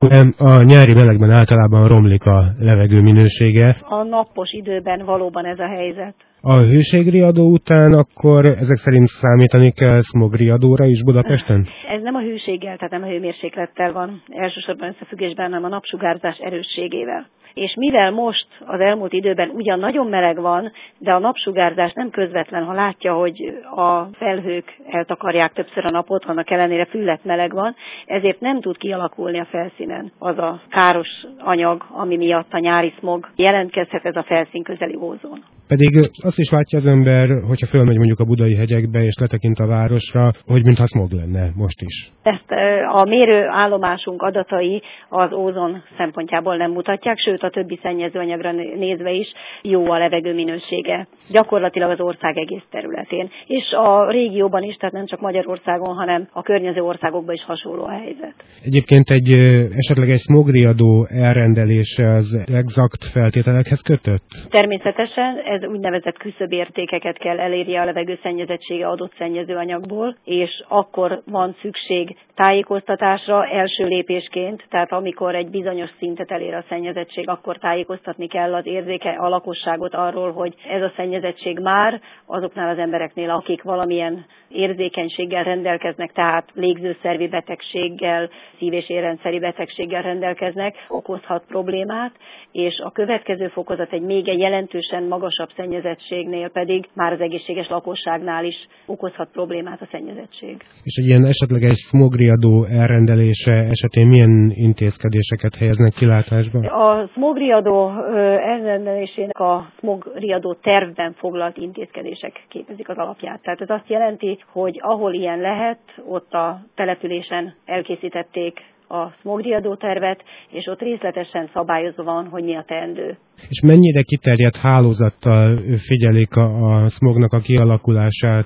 A nyári melegben általában romlik a levegő minősége. A napos időben valóban ez a helyzet. A hőségriadó után akkor ezek szerint számítani kell szmogriadóra is Budapesten? Ez nem a hőséggel, tehát nem a hőmérséklettel van elsősorban összefüggésben, hanem a napsugárzás erősségével. És mivel most az elmúlt időben ugyan nagyon meleg van, de a napsugárzás nem közvetlen, ha látja, hogy a felhők eltakarják többször a napot, annak ellenére füllet meleg van, ezért nem tud kialakulni a felszínen az a káros anyag, ami miatt a nyári szmog jelentkezhet, ez a felszín közeli ózon. Pedig azt is látja az ember, hogyha fölmegy mondjuk a budai hegyekbe és letekint a városra, hogy mintha szmog lenne most is. Ezt a mérőállomásunk adatai az ózon szempontjából nem mutatják, sőt a többi szennyezőanyagra nézve is jó a levegő minősége. Gyakorlatilag az ország egész területén. És a régióban is, tehát nem csak Magyarországon, hanem a környező országokban is hasonló a helyzet. Egyébként esetleg egy szmogriadó elrendelése az exakt feltételekhez kötött? Természetesen ez úgynevezett küszöbértékeket kell elérje a levegő szennyezettsége adott szennyezőanyagból, és akkor van szükség tájékoztatásra első lépésként, tehát amikor egy bizonyos szintet elér a szennyezettség, akkor tájékoztatni kell a lakosságot arról, hogy ez a szennyezettség már azoknál az embereknél, akik valamilyen érzékenységgel rendelkeznek, tehát légzőszervi betegséggel, szív- és érrendszeri betegséggel rendelkeznek, okozhat problémát, és a következő fokozat egy jelentősen magasabb szennyezettségnél pedig már az egészséges lakosságnál is okozhat problémát a szennyezettség. És egy ilyen esetleges szmogriadó elrendelése esetén milyen intézkedéseket helyeznek kilátásba? A szmogriadó elrendelésének a szmogriadó tervben foglalt intézkedések képezik az alapját. Tehát ez azt jelenti, hogy ahol ilyen lehet, ott a településen elkészítették a szmogriadó tervet, és ott részletesen szabályozva van, hogy mi a teendő. És mennyire kiterjedt hálózattal figyelik a szmognak a kialakulását?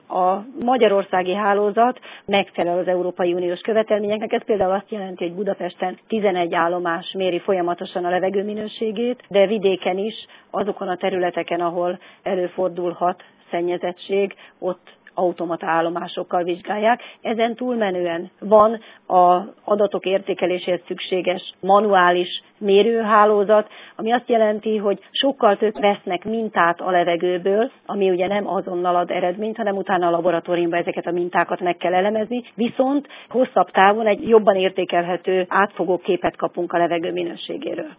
A magyarországi hálózat megfelel az Európai Uniós követelményeknek. Ez például azt jelenti, hogy Budapesten 11 állomás méri folyamatosan a levegő minőségét, de vidéken is, azokon a területeken, ahol előfordulhat szennyezettség, ott automata állomásokkal vizsgálják. Ezen túlmenően van az adatok értékeléséhez szükséges manuális mérőhálózat, ami azt jelenti, hogy sokkal több vesznek mintát a levegőből, ami ugye nem azonnal ad eredményt, hanem utána a laboratóriumban ezeket a mintákat meg kell elemezni, viszont hosszabb távon egy jobban értékelhető, átfogó képet kapunk a levegő minőségéről.